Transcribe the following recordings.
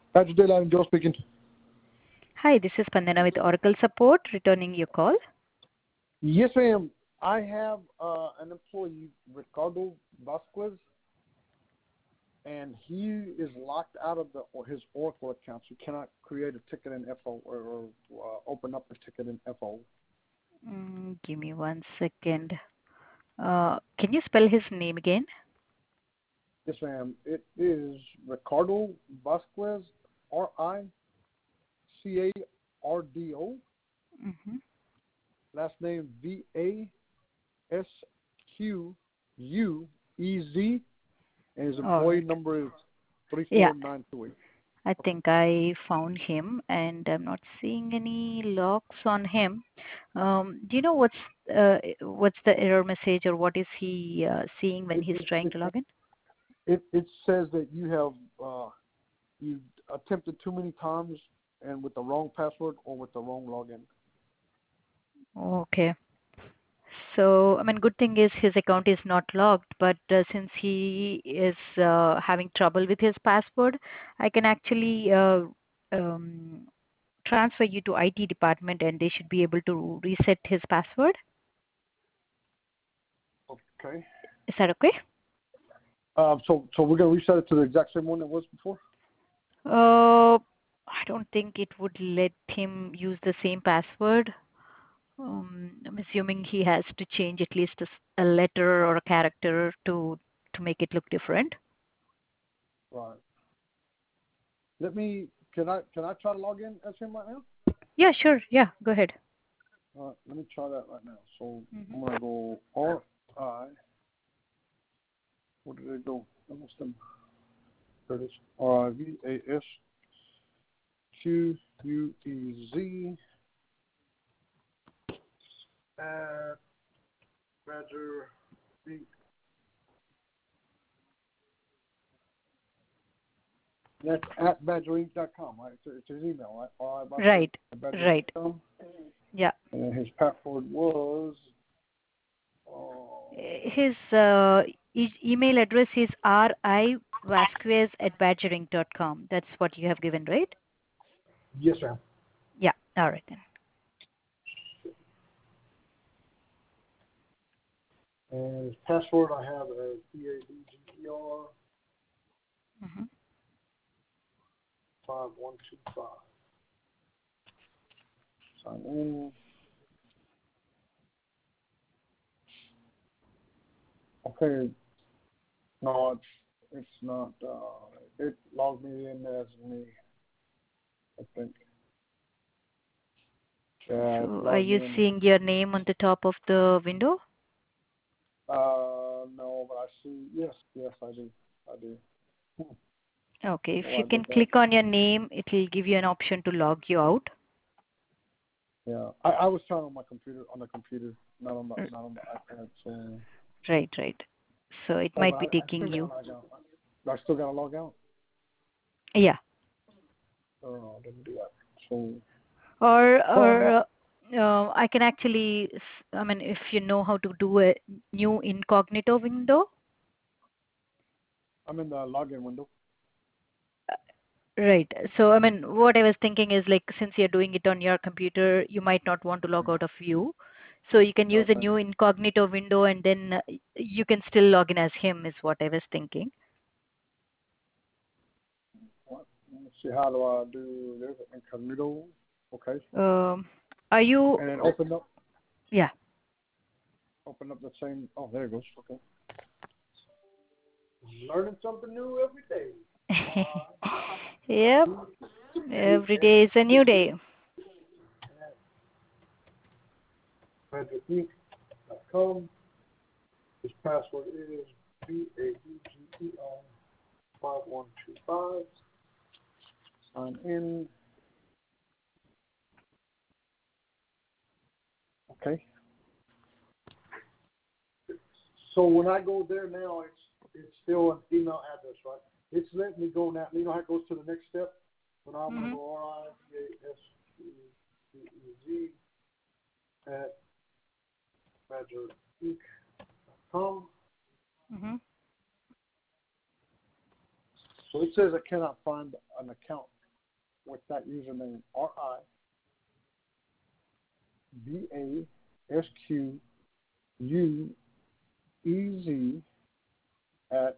Badger Daylight and Joe speaking. Hi, this is Pandana with Oracle Support, returning your call. Yes, ma'am. I have an employee, Ricardo Vasquez, and he is locked out of his Oracle account. So he cannot create a ticket in FO or open up a ticket in FO. Give me 1 second. Can you spell his name again? Yes, ma'am. It is Ricardo Vasquez, Ricardo. Mm-hmm. Last name Vasquez, and his All employee right. number is Yeah, 34928. I think I found him, and I'm not seeing any locks on him. Do you know what's the error message, or what is he seeing when It he's it, trying it, to log in? it says that you attempted too many times and with the wrong password or with the wrong login. Okay. So, I mean, good thing is his account is not locked, but since he is having trouble with his password, I can actually um, transfer you to IT department, and they should be able to reset his password. Okay. Is that okay? So we're gonna reset it to the exact same one it was before. I don't think it would let him use the same password. I'm assuming he has to change at least a letter or a character to make it look different. Right. Let me. Can I try to log in as him right now? Yeah, sure. Yeah, go ahead. Let me try that right now. So Mm-hmm. I'm gonna go RI. Where did it go? Almost them. There it is. RIVASQUEZ at Badger Inc. That's at badgerinc.com, right? It's his email, right? Right, right. badgerinc.com. Yeah. And his password was. His email address is rivasquez@badgering.com. That's what you have given, right? Yes, ma'am. Yeah. All right then. And his password I have as BADGER Mm-hmm. 5125. Sign in. Okay. No, it's not. It logged me in as me, I think. Yeah, it So, are logged you me in. seeing your name on the top of the window? No, but I see. Yes, I do. I do. Okay. If Oh, you I can did that. click on your name, it will give you an option to log you out. Yeah, I was trying on my computer, not on R- the iPad. So. Right, right. So it Oh, but might be I taking still gotta you. log out. I still gotta log out. Yeah. Oh, I didn't do that. So. Oh Or no, I can actually, I mean, if you know how to do a new incognito window. I'm in the login window. Right. So, I mean, what I was thinking is like, since you're doing it on your computer, you might not want to log out of View. So you can use a Okay. new incognito window, and then you can still log in as him, is what I was thinking. Let's see, how do I do this? Incognito. Okay. Um, are you, And then yeah. open up the same. Oh, there it goes. Okay. Learning something new every day. Yep. Every day is a new day. MagicInc.com. His password is BADGER 5125. Sign in. Okay. So when I go there now, it's still an email address, right? It's letting me go now. You know how it goes to the next step? When I want to Mm-hmm. go RIVASQEZ at badgerinc.com. Mm-hmm. So it says I cannot find an account with that username, RIBASQUEZ at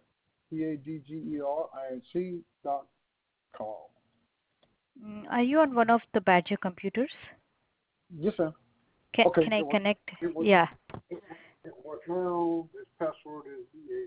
PADGERINC.com. Are you on one of the Badger computers? Yes, ma'am. Can, Okay, can I it worked. connect? It worked. Yeah. It worked now. This password is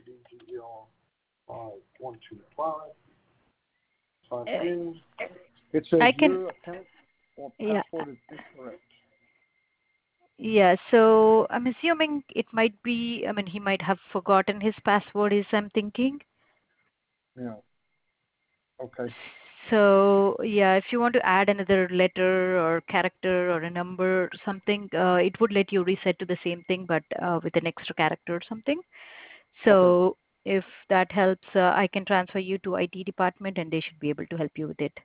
BADGER5125. Sign Uh, in. It says I can. your account or Yeah. password is incorrect. Yeah. So I'm assuming it might be. I mean, he might have forgotten his password. Is I'm thinking. Yeah. Okay. So yeah, if you want to add another letter or character or a number or something, it would let you reset to the same thing, but with an extra character or something. Okay. So if that helps, I can transfer you to IT department, and they should be able to help you with it.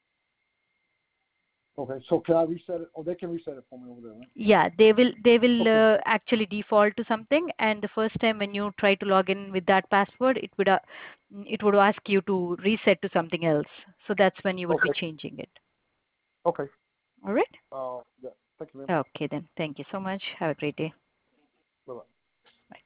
Okay. So can I reset it? Oh, they can reset it for me over there, right? Yeah, they will Okay. actually default to something, and the first time when you try to log in with that password, it would ask you to reset to something else. So that's when you would be Okay. changing it. Okay. All right? Yeah. Thank you, ma'am. Okay then. Thank you so much. Have a great day.